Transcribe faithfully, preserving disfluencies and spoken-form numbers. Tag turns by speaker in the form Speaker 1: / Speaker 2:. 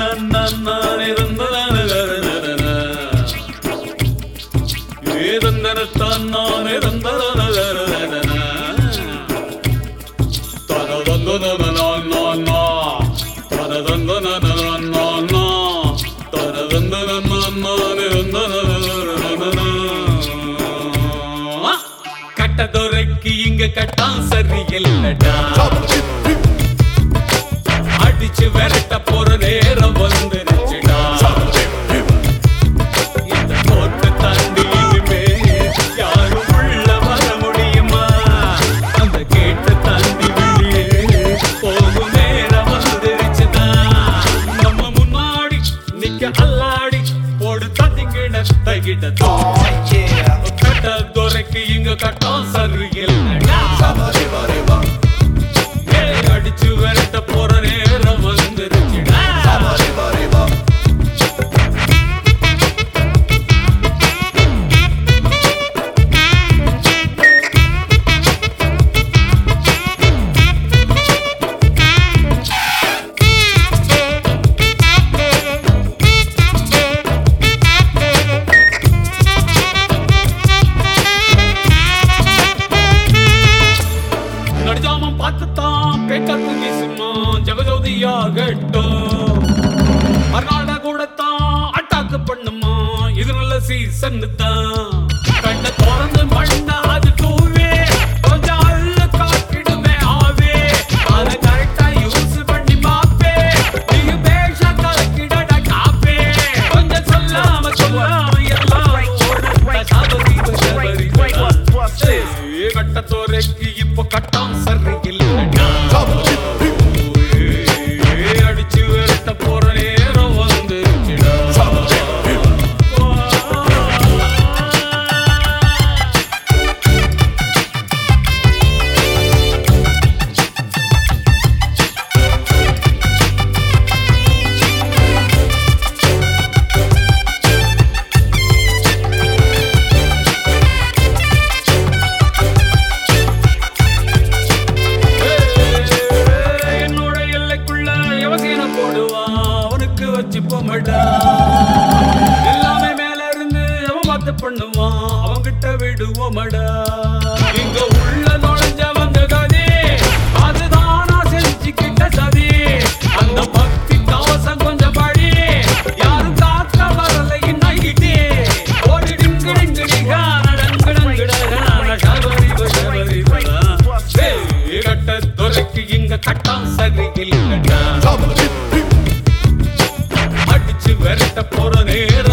Speaker 1: கட்டதொரைக்கு இங்க கட்டான் சரியில்லடா அடிச்சு விரட்ட போற நேரம் வந்துருச்சுடா இந்த கோட்டை தாண்டி இனிமே யாரும் உள்ள வர முடியுமா அந்த கேட்டை தாண்டி வெளியே போகும் நேரம் வந்துருச்சுதா நம்ம முன்னாடி நிக்க அல்லாடி போடு தட்டிக்கிட தகிட கட்டதொரைக்கு இங்க கட்டான் சரியில்லடா அடிச்சு விரட்ட போற நேரம் வந்துருச்சுடா மறுநாள் கூட தான் அட்டாக்கு பண்ணுமா இது நல்ல சீசன் தான் கண்ண திறந்து மண்ண அது தூவே கொஞ்சம் அள்ள காட்டிடுமே ஆவே அதை கரெக்டா யூஸ் பண்ணி மாப்பே நீங்க பேஷ கலக்கிடடா காப்பே கொஞ்சம் சொல்லாம சொல்லாம எல்லாம் கட்டத்தோரைக்கு இப்போ கட்டம் சரியில்லடா எல்லாமே மேல இருந்து அவன் பார்த்து பண்ணுவான் அவங்கிட்ட விடுவோமடா இங்க உள்ள நுழைஞ்ச வந்த கதி அதுதான் நான் செஞ்சுக்கிட்ட சதி அந்த பக்தி கவசம் கொஞ்சம் படி யாரும் காக்க வரல இன்னைக்கிட்டே ஓடி டிங்கு டிங்கு டிங்கா நடங்கு டங்குடா சபரி சபரி கட்டத்தொரைக்கு இங்க கட்டம் சரியில்லடா அடிச்சு விரட்ட போற நேரம்